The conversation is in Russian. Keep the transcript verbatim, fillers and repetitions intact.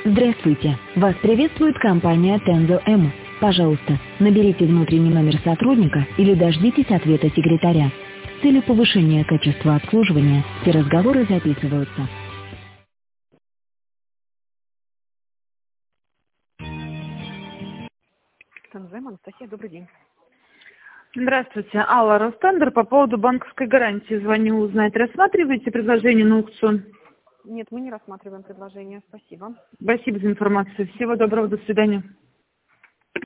Здравствуйте! Вас приветствует компания Tenzo M. Пожалуйста, наберите внутренний номер сотрудника или дождитесь ответа секретаря. С целью повышения качества обслуживания все разговоры записываются. Tenzo M, Анастасия, добрый день. Здравствуйте, Алла Ростендер. По поводу банковской гарантии звоню узнать. Рассматриваете предложение на аукцион? Нет, мы не рассматриваем предложение. Спасибо. Спасибо за информацию. Всего доброго, до свидания.